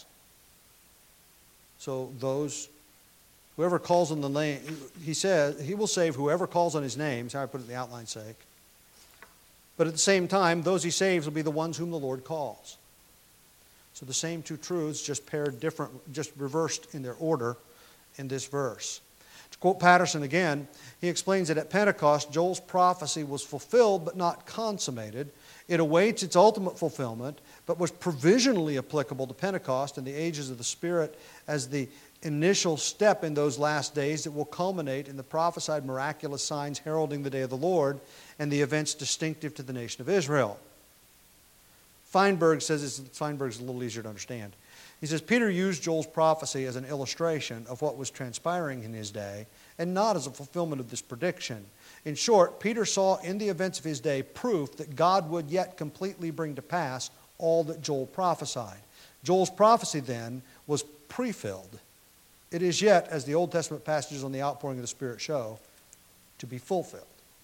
So whoever calls on the name, he says, he will save whoever calls on his name. That's how I put it in the outline's sake. But at the same time, those he saves will be the ones whom the Lord calls. So the same two truths, just paired different, just reversed in their order in this verse. To quote Patterson again, he explains that at Pentecost, Joel's prophecy was fulfilled but not consummated. It awaits its ultimate fulfillment, but was provisionally applicable to Pentecost and the ages of the Spirit as the initial step in those last days that will culminate in the prophesied miraculous signs heralding the day of the Lord and the events distinctive to the nation of Israel. Feinberg says, Feinberg's a little easier to understand. He says, Peter used Joel's prophecy as an illustration of what was transpiring in his day and not as a fulfillment of this prediction. In short, Peter saw in the events of his day proof that God would yet completely bring to pass all that Joel prophesied. Joel's prophecy then was pre-filled. It is yet, as the Old Testament passages on the outpouring of the Spirit show, to be fulfilled.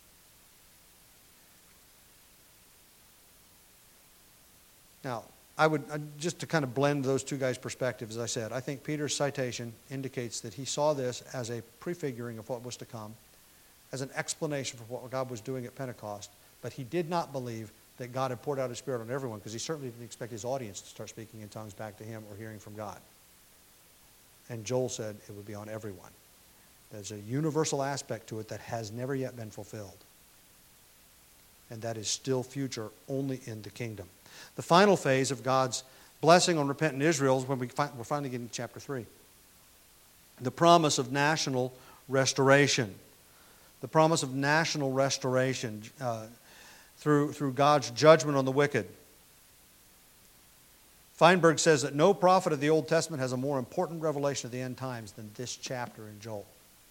Now, just to kind of blend those two guys' perspectives, as I said, I think Peter's citation indicates that he saw this as a prefiguring of what was to come, as an explanation for what God was doing at Pentecost, but he did not believe that God had poured out His Spirit on everyone, because he certainly didn't expect his audience to start speaking in tongues back to him or hearing from God. And Joel said it would be on everyone. There's a universal aspect to it that has never yet been fulfilled. And that is still future only in the kingdom. The final phase of God's blessing on repentant Israel is when we're finally getting to chapter 3. The promise of national restoration. The promise of national restoration through God's judgment on the wicked. Feinberg says that no prophet of the Old Testament has a more important revelation of the end times than this chapter in Joel.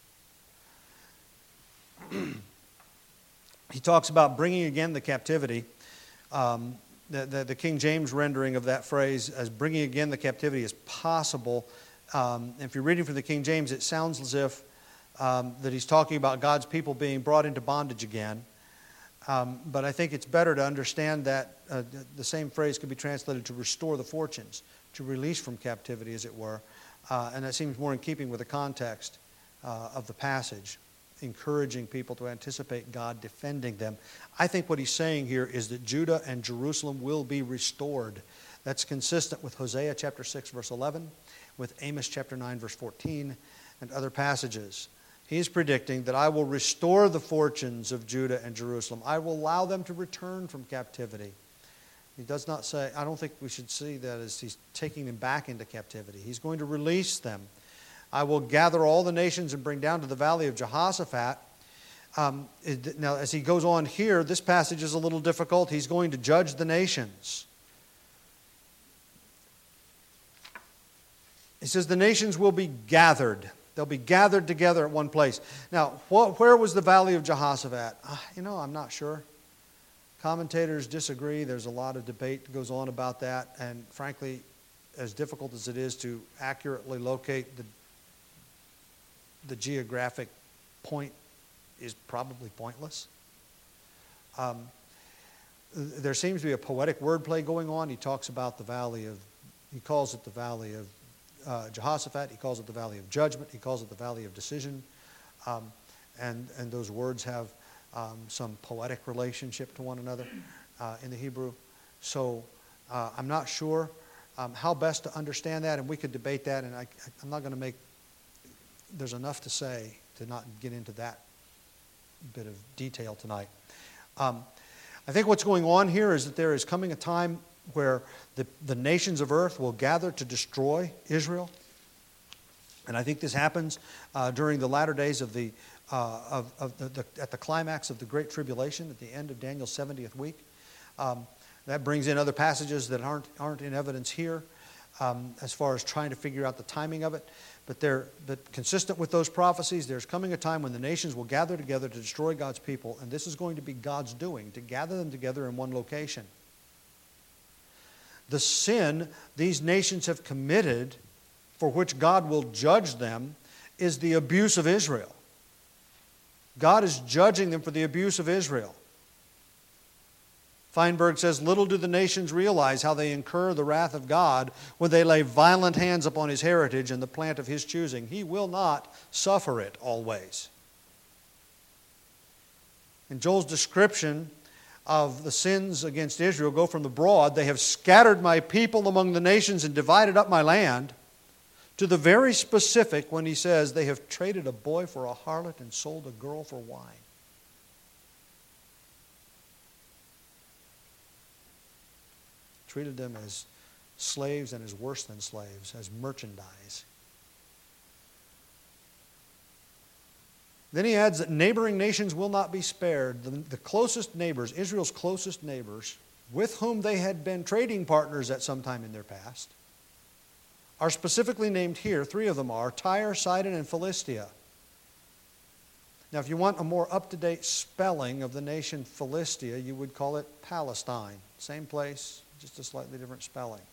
He talks about bringing again the captivity. The King James rendering of that phrase as bringing again the captivity is possible. If you're reading from the King James, it sounds as if that he's talking about God's people being brought into bondage again. But I think it's better to understand that the same phrase could be translated to restore the fortunes, to release from captivity, as it were. And that seems more in keeping with the context of the passage encouraging people to anticipate God defending them. I think what he's saying here is that Judah and Jerusalem will be restored. That's consistent with Hosea chapter 6, verse 11, with Amos chapter 9, verse 14, and other passages. He's predicting that I will restore the fortunes of Judah and Jerusalem. I will allow them to return from captivity. He does not say, I don't think we should see that as he's taking them back into captivity. He's going to release them. I will gather all the nations and bring down to the valley of Jehoshaphat. Now, as he goes on here, this passage is a little difficult. He's going to judge the nations. He says the nations will be gathered. They'll be gathered together at one place. Now, where was the valley of Jehoshaphat? I'm not sure. Commentators disagree. There's a lot of debate that goes on about that. And frankly, as difficult as it is to accurately locate the geographic point is probably pointless. There seems to be a poetic wordplay going on. He talks about he calls it the valley of Jehoshaphat. He calls it the valley of judgment. He calls it the valley of decision. And those words have some poetic relationship to one another in the Hebrew. So I'm not sure how best to understand that, and we could debate that, and I'm not going to make, there's enough to say to not get into that bit of detail tonight. I think what's going on here is that there is coming a time where the nations of earth will gather to destroy Israel. And I think this happens during the latter days of at the climax of the Great Tribulation, at the end of Daniel's 70th week. That brings in other passages that aren't in evidence here as far as trying to figure out the timing of it. But consistent with those prophecies, there's coming a time when the nations will gather together to destroy God's people, and this is going to be God's doing, to gather them together in one location. The sin these nations have committed, for which God will judge them, is the abuse of Israel. God is judging them for the abuse of Israel. Feinberg says, little do the nations realize how they incur the wrath of God when they lay violent hands upon His heritage and the plant of His choosing. He will not suffer it always. In Joel's description of the sins against Israel go from the broad, they have scattered my people among the nations and divided up my land, to the very specific when he says they have traded a boy for a harlot and sold a girl for wine. Treated them as slaves and as worse than slaves, as merchandise. Then he adds that neighboring nations will not be spared. The closest neighbors, Israel's closest neighbors, with whom they had been trading partners at some time in their past, are specifically named here. Three of them are Tyre, Sidon, and Philistia. Now, if you want a more up-to-date spelling of the nation Philistia, you would call it Palestine. Same place, just a slightly different spelling.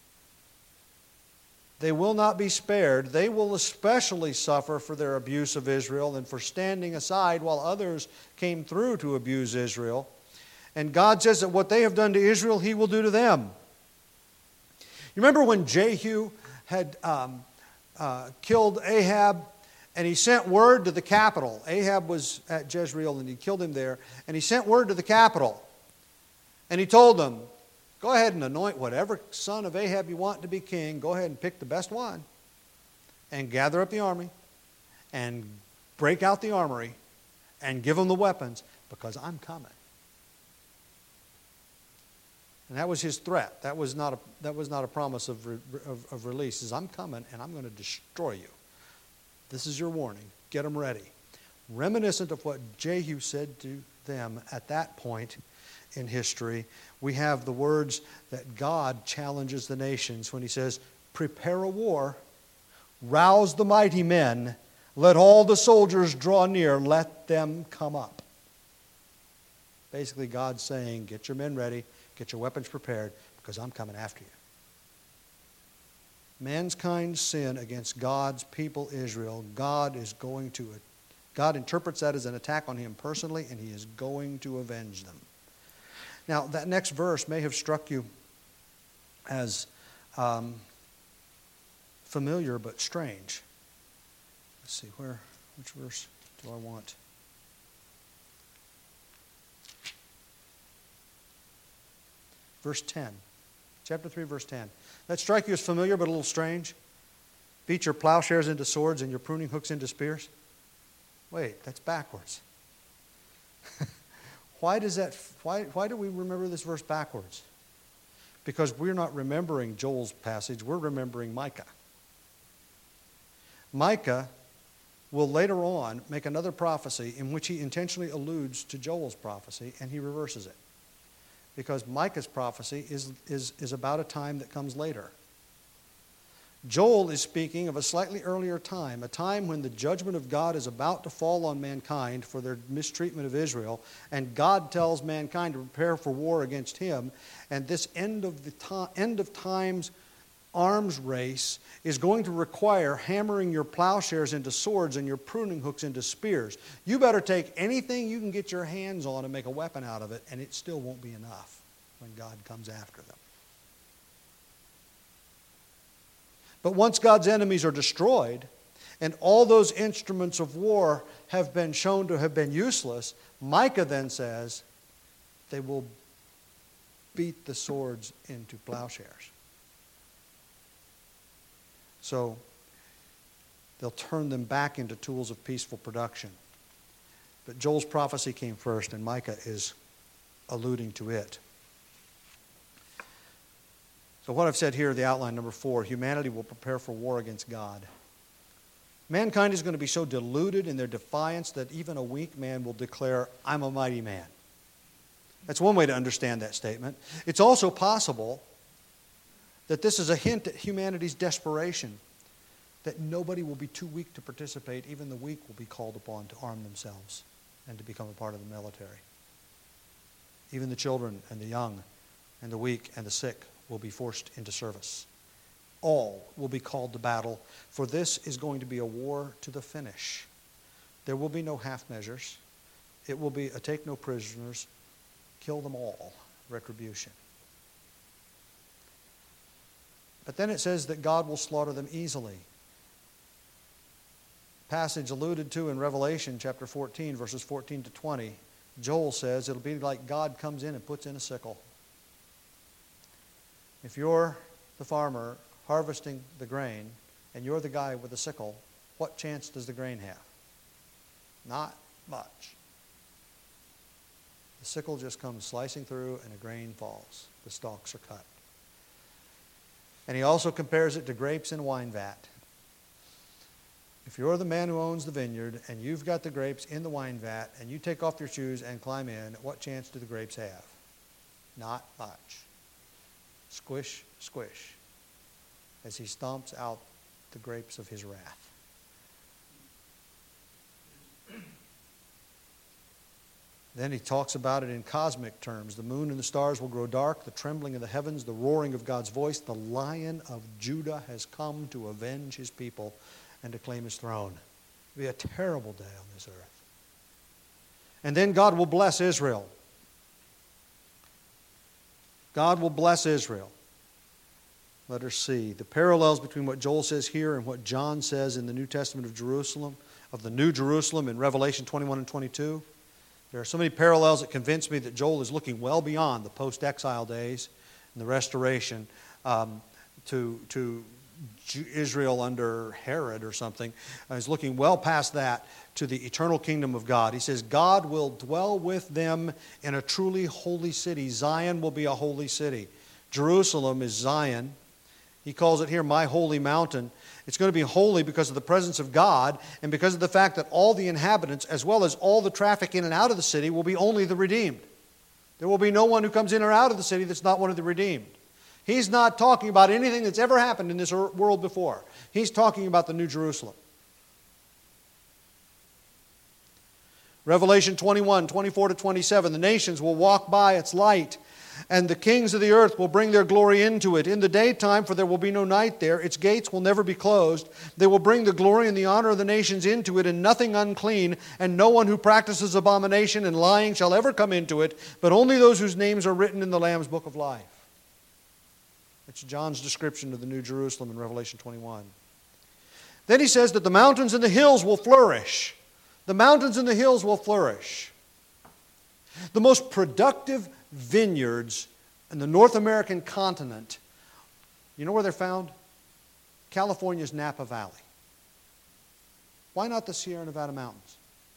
They will not be spared. They will especially suffer for their abuse of Israel and for standing aside while others came through to abuse Israel. And God says that what they have done to Israel, He will do to them. You remember when Jehu had killed Ahab, and he sent word to the capital. Ahab was at Jezreel, and he killed him there. And he sent word to the capital. And he told them, go ahead and anoint whatever son of Ahab you want to be king. Go ahead and pick the best one. And gather up the army. And break out the armory. And give them the weapons. Because I'm coming. And that was his threat. That was not a promise of release. He says, I'm coming and I'm going to destroy you. This is your warning. Get them ready. Reminiscent of what Jehu said to them at that point in history, we have the words that God challenges the nations when He says, prepare a war, rouse the mighty men, let all the soldiers draw near, let them come up. Basically, God's saying, get your men ready, get your weapons prepared, because I'm coming after you. Mankind's sin against God's people Israel, God interprets that as an attack on Him personally, and He is going to avenge them. Now, that next verse may have struck you as familiar but strange. Let's see, which verse? do I want? Verse 10. Chapter 3, verse 10. That strike you as familiar but a little strange? Beat your plowshares into swords and your pruning hooks into spears? Wait, that's backwards. Why do we remember this verse backwards? Because we're not remembering Joel's passage, we're remembering Micah. Micah will later on make another prophecy in which he intentionally alludes to Joel's prophecy, and he reverses it. Because Micah's prophecy is about a time that comes later. Joel is speaking of a slightly earlier time, a time when the judgment of God is about to fall on mankind for their mistreatment of Israel, and God tells mankind to prepare for war against him, and this end of times arms race is going to require hammering your plowshares into swords and your pruning hooks into spears. You better take anything you can get your hands on and make a weapon out of it, and it still won't be enough when God comes after them. But once God's enemies are destroyed, and all those instruments of war have been shown to have been useless, Micah then says they will beat the swords into plowshares. So they'll turn them back into tools of peaceful production. But Joel's prophecy came first, and Micah is alluding to it. So what I've said here, the outline, number 4, humanity will prepare for war against God. Mankind is going to be so deluded in their defiance that even a weak man will declare, I'm a mighty man. That's one way to understand that statement. It's also possible that this is a hint at humanity's desperation, that nobody will be too weak to participate. Even the weak will be called upon to arm themselves and to become a part of the military. Even the children and the young and the weak and the sick will be forced into service. All will be called to battle, for this is going to be a war to the finish. There will be no half measures. It will be a take no prisoners, kill them all, retribution. But then it says that God will slaughter them easily. Passage alluded to in Revelation chapter 14, verses 14 to 20. Joel says it'll be like God comes in and puts in a sickle. If you're the farmer harvesting the grain and you're the guy with the sickle, what chance does the grain have? Not much. The sickle just comes slicing through and the grain falls. The stalks are cut. And he also compares it to grapes in a wine vat. If you're the man who owns the vineyard and you've got the grapes in the wine vat and you take off your shoes and climb in, what chance do the grapes have? Not much. Squish, squish, as he stomps out the grapes of his wrath. Then he talks about it in cosmic terms. The moon and the stars will grow dark, the trembling of the heavens, the roaring of God's voice. The Lion of Judah has come to avenge his people and to claim his throne. It will be a terrible day on this earth. And then God will bless Israel. God will bless Israel. Let us see the parallels between what Joel says here and what John says in the New Testament of Jerusalem, of the New Jerusalem in Revelation 21 and 22. There are so many parallels that convince me that Joel is looking well beyond the post-exile days and the restoration to Israel under Herod or something. He's looking well past that to the eternal kingdom of God. He says, God will dwell with them in a truly holy city. Zion will be a holy city. Jerusalem is Zion. He calls it here my holy mountain. It's going to be holy because of the presence of God and because of the fact that all the inhabitants, as well as all the traffic in and out of the city, will be only the redeemed. There will be no one who comes in or out of the city that's not one of the redeemed. He's not talking about anything that's ever happened in this world before. He's talking about the New Jerusalem. Revelation 21, 24 to 27, the nations will walk by its light, and the kings of the earth will bring their glory into it. In the daytime, for there will be no night there, its gates will never be closed. They will bring the glory and the honor of the nations into it, and nothing unclean, and no one who practices abomination and lying shall ever come into it, but only those whose names are written in the Lamb's book of life. It's John's description of the New Jerusalem in Revelation 21. Then he says that the mountains and the hills will flourish. The mountains and the hills will flourish. The most productive vineyards in the North American continent, you know where they're found? California's Napa Valley. Why not the Sierra Nevada mountains?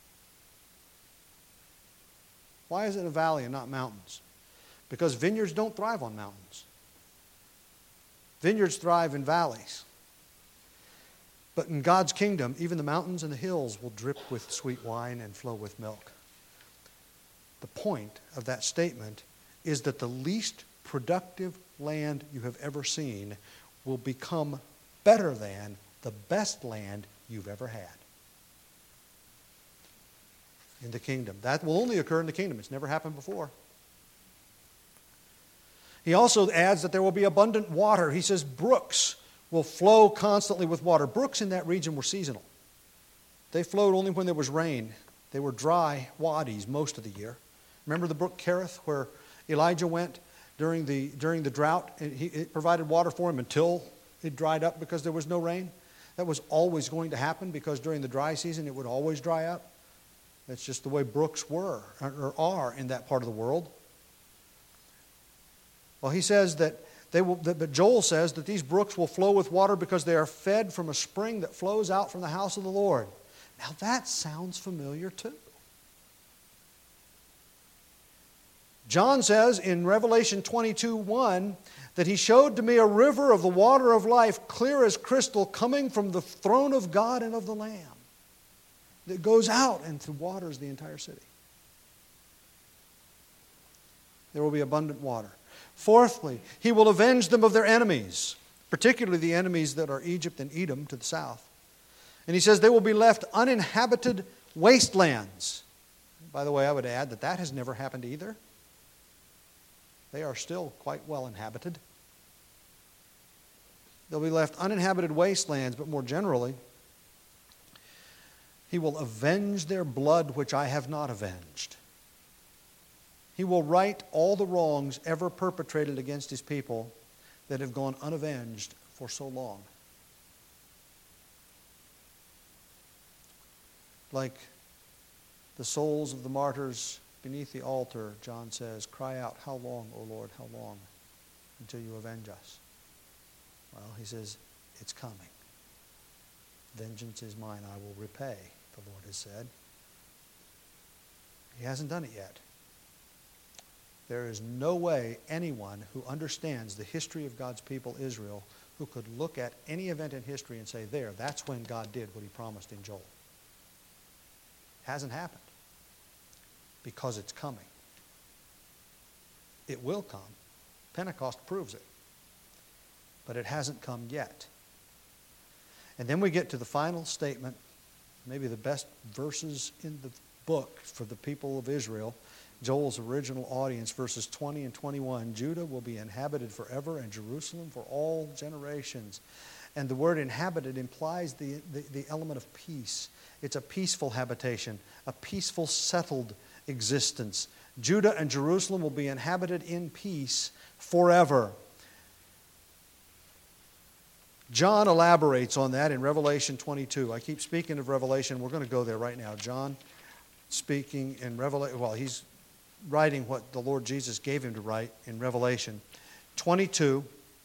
Why is it a valley and not mountains? Because vineyards don't thrive on mountains. Vineyards thrive in valleys. But in God's kingdom, even the mountains and the hills will drip with sweet wine and flow with milk. The point of that statement is that the least productive land you have ever seen will become better than the best land you've ever had in the kingdom. That will only occur in the kingdom. It's never happened before. He also adds that there will be abundant water. He says brooks will flow constantly with water. Brooks in that region were seasonal. They flowed only when there was rain. They were dry wadis most of the year. Remember the brook Kerith where Elijah went during the drought? It provided water for him until it dried up because there was no rain. That was always going to happen because during the dry season it would always dry up. That's just the way brooks were or are in that part of the world. Well, he says that but Joel says that these brooks will flow with water because they are fed from a spring that flows out from the house of the Lord. Now that sounds familiar too. John says in Revelation 22:1 that he showed to me a river of the water of life, clear as crystal, coming from the throne of God and of the Lamb, that goes out and waters the entire city. There will be abundant water. Fourthly, he will avenge them of their enemies, particularly the enemies that are Egypt and Edom to the south. And he says they will be left uninhabited wastelands. By the way, I would add that has never happened either. They are still quite well inhabited. They'll be left uninhabited wastelands, but more generally, he will avenge their blood which I have not avenged. He will right all the wrongs ever perpetrated against his people that have gone unavenged for so long. Like the souls of the martyrs beneath the altar, John says, cry out, how long, O Lord, how long, until you avenge us? Well, he says, it's coming. Vengeance is mine, I will repay, the Lord has said. He hasn't done it yet. There is no way anyone who understands the history of God's people, Israel, who could look at any event in history and say, that's when God did what he promised in Joel. It hasn't happened because it's coming. It will come. Pentecost proves it. But it hasn't come yet. And then we get to the final statement, maybe the best verses in the book for the people of Israel. Joel's original audience, verses 20 and 21. Judah will be inhabited forever and Jerusalem for all generations. And the word inhabited implies the element of peace. It's a peaceful habitation, a peaceful, settled existence. Judah and Jerusalem will be inhabited in peace forever. John elaborates on that in Revelation 22. I keep speaking of Revelation. We're going to go there right now. John speaking in Revelation. Well, he's writing what the Lord Jesus gave him to write in Revelation 22.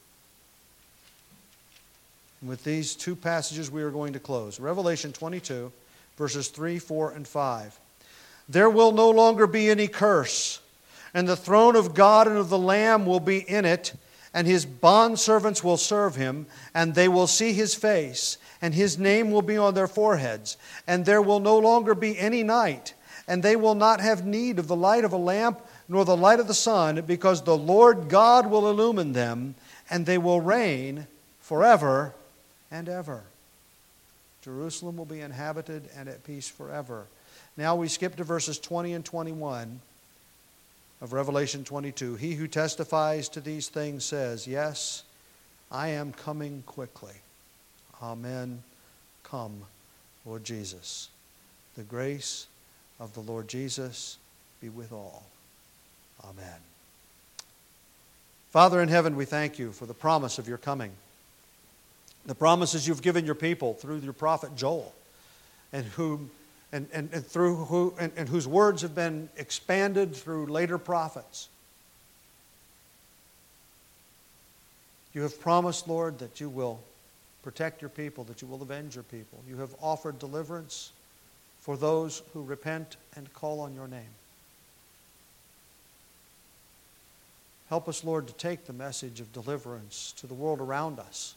And with these two passages we are going to close. Revelation 22, verses 3, 4, and 5. There will no longer be any curse, and the throne of God and of the Lamb will be in it, and his bondservants will serve him, and they will see his face, and his name will be on their foreheads. And there will no longer be any night, and they will not have need of the light of a lamp, nor the light of the sun, because the Lord God will illumine them, and they will reign forever and ever. Jerusalem will be inhabited and at peace forever. Now we skip to verses 20 and 21 of Revelation 22. He who testifies to these things says, yes, I am coming quickly. Amen. Come, Lord Jesus. The grace of the Lord Jesus be with all. Amen. Father in heaven, we thank you for the promise of your coming. The promises you've given your people through your prophet Joel, and whom and whose words have been expanded through later prophets. You have promised, Lord, that you will protect your people, that you will avenge your people. You have offered deliverance for those who repent and call on your name. Help us, Lord, to take the message of deliverance to the world around us.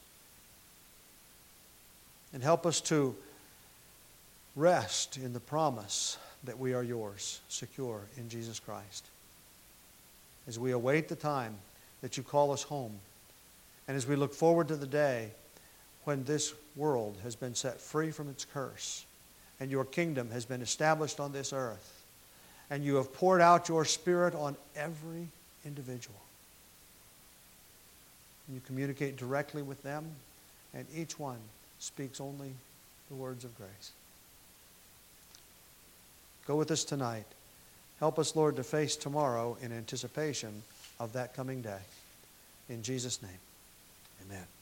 And help us to rest in the promise that we are yours, secure in Jesus Christ. As we await the time that you call us home, and as we look forward to the day when this world has been set free from its curse, and your kingdom has been established on this earth, and you have poured out your Spirit on every individual. And you communicate directly with them, and each one speaks only the words of grace. Go with us tonight. Help us, Lord, to face tomorrow in anticipation of that coming day. In Jesus' name, amen.